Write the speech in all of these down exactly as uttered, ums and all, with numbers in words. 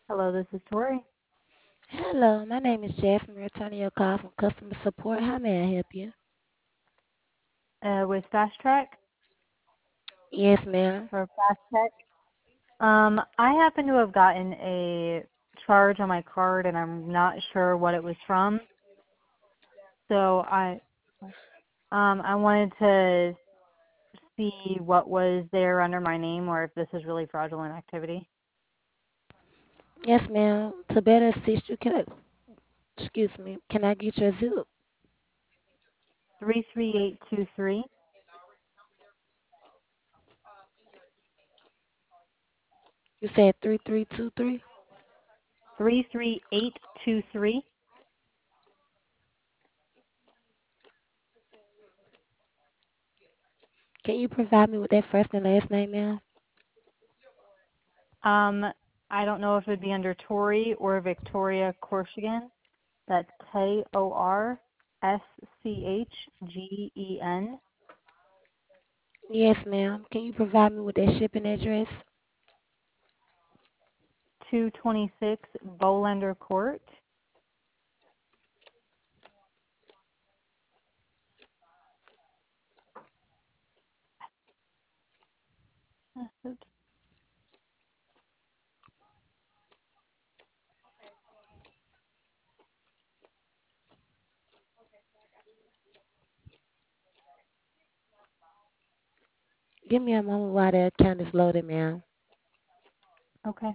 Hello, this is Tori. Hello, my name is Jasmine, returning your call from customer support. How may I help you? Uh, with Fast Track Yes, ma'am. or Fast Tech. Um, I happen to have gotten a charge on my card, and I'm not sure what it was from. So I, um, I wanted to see what was there under my name, or if this is really fraudulent activity. Yes, ma'am. To better assist you, can I, excuse me, can I get your zip? Three three eight two three. You said three three two three. Three three eight two three. Can you provide me with that first and last name, ma'am? Um, I don't know if it'd be under Tori or Victoria Corsigan. That's K O R S C H G E N. Yes, ma'am. Can you provide me with that shipping address? two twenty-six Bolander Court. Give me a moment while the account is loaded, ma'am. Okay.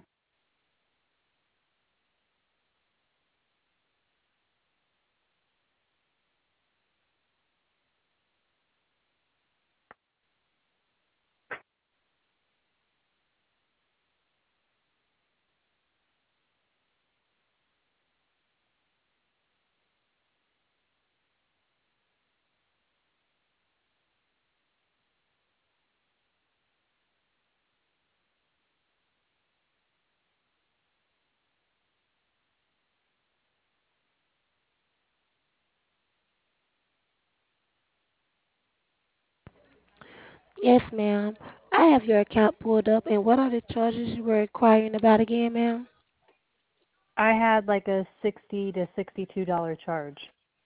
Yes, ma'am. I have your account pulled up, and what are the charges you were inquiring about again, ma'am? I had like a sixty to sixty-two dollar charge.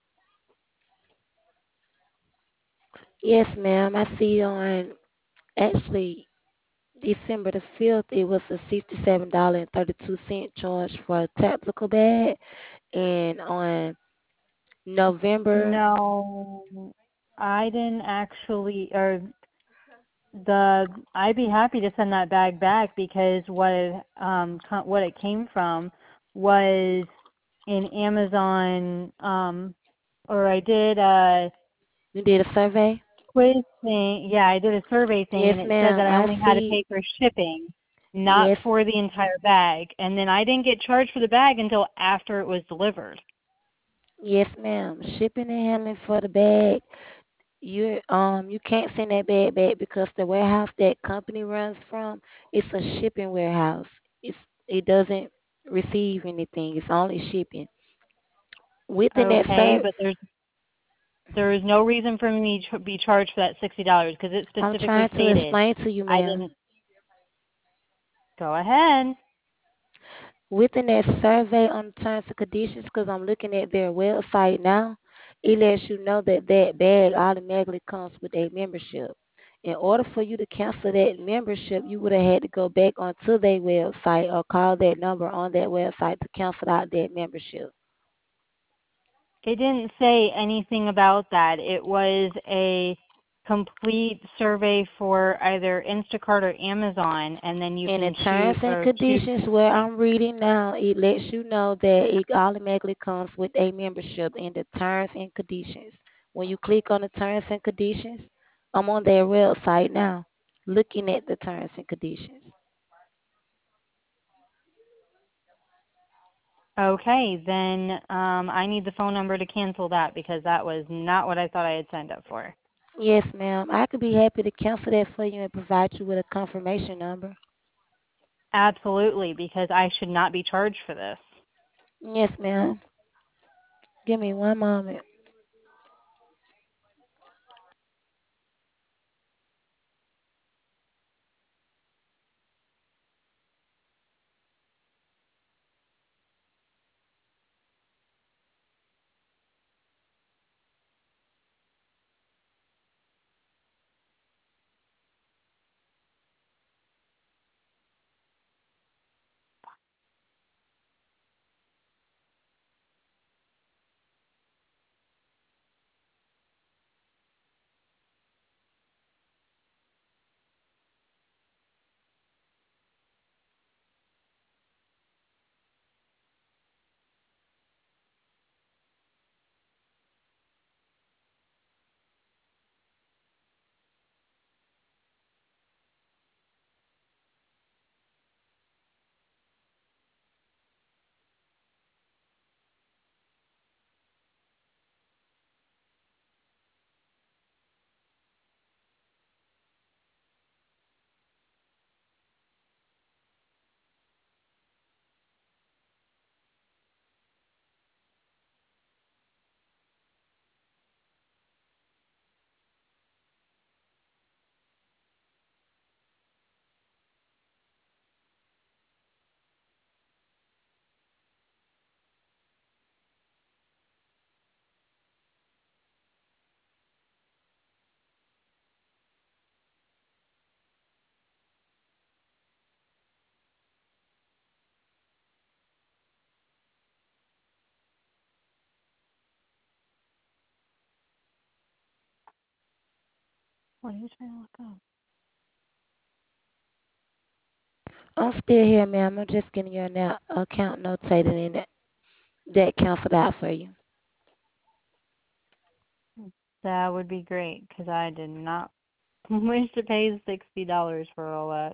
Yes, ma'am. I see on actually December the fifth, it was a sixty-seven dollars and thirty-two cents charge for a tactical bag. And on November, No, I didn't actually, or the I'd be happy to send that bag back because what it, um co- what it came from was in Amazon, um or I did a you did a survey? quiz thing. Yeah, I did a survey thing, and Yes, it said that ma'am. I I only had to see. pay for shipping, not Yes, for the entire bag. And then I didn't get charged for the bag until after it was delivered. yes, ma'am. Shipping and handling for the bag. You um you can't send that bag back because the warehouse that company runs from, it's a shipping warehouse. It's it doesn't receive anything. It's only shipping. Within that Okay, serve, but there's there is no reason for me to be charged for that sixty dollars because it I'm specifically trying to stated explain to you, I ma'am. didn't. Go ahead. Within that survey on the terms and conditions, because I'm looking at their website now, it lets you know that that bag automatically comes with a membership. In order for you to cancel that membership, you would have had to go back onto their website or call that number on that website to cancel out that membership. It didn't say anything about that. It was a complete survey for either Instacart or Amazon, and then you And in can choose terms and or choose. conditions where I'm reading now, it lets you know that it automatically comes with a membership in the terms and conditions. When you click on the terms and conditions, I'm on their website now, looking at the terms and conditions. Okay, then um, I need the phone number to cancel that because that was not what I thought I had signed up for. Yes, ma'am. I could be happy to cancel that for you and provide you with a confirmation number. Absolutely, because I should not be charged for this. Yes, ma'am. Give me one moment. What are you trying to look up? I'm still here, ma'am. I'm just getting your now account notated in that that canceled out for you. That would be great because I did not wish to pay sixty dollars for all that.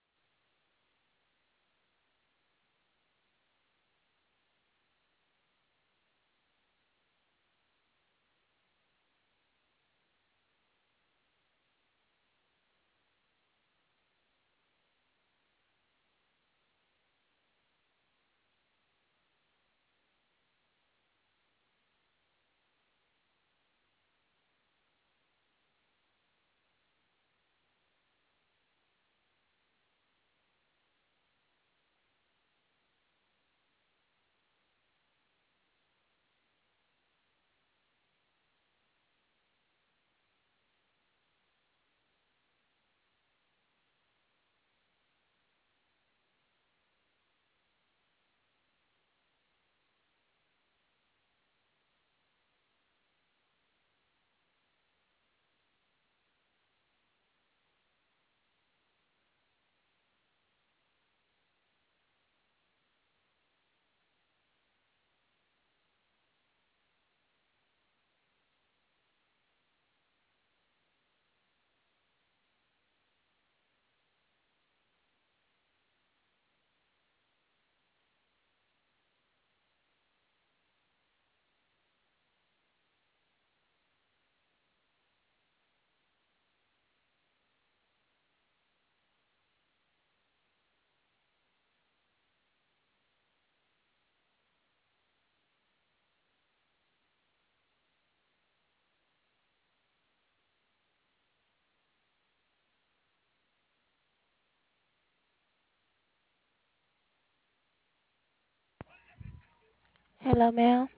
Hello, ma'am.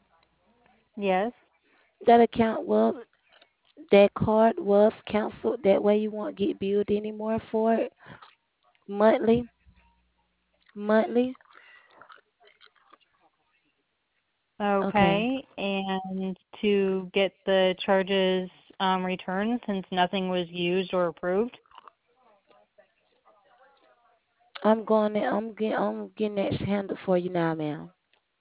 Yes. That account was that card was canceled. That way you won't get billed anymore for it monthly. Monthly. Okay. Okay. And to get the charges um, returned since nothing was used or approved? I'm going. To, I'm getting. I'm getting that handled for you now, ma'am.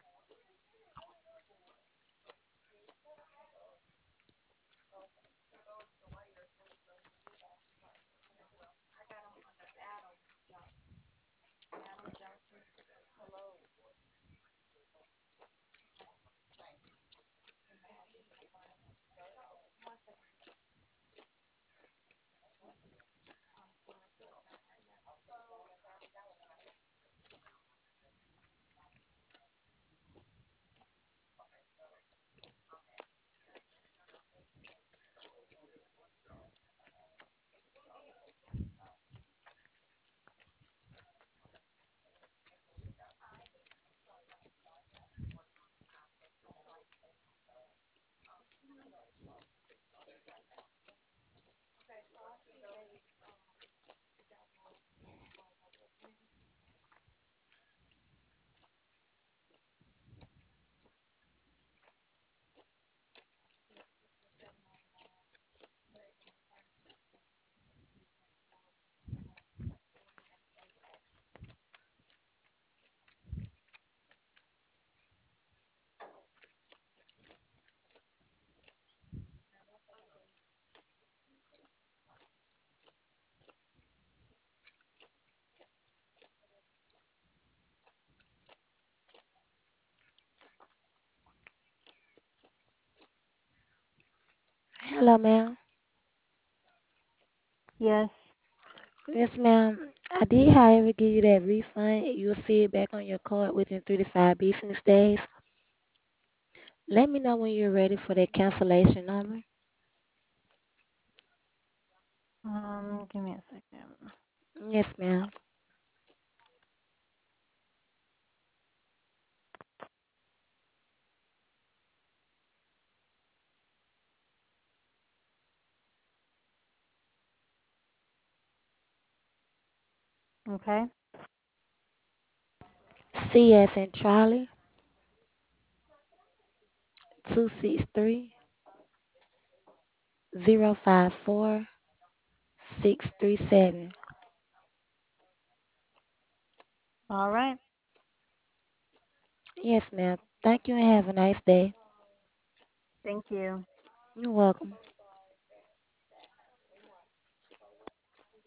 Hello, ma'am. Yes. Yes, ma'am. I did, however, give you that refund. You'll see it back on your card within three to five business days. Let me know when you're ready for that cancellation number. Um, give me a second. Yes, ma'am. Okay. C as in Charlie, two six three zero five four six three seven. All right. Yes, ma'am. Thank you and have a nice day. Thank you. You're welcome.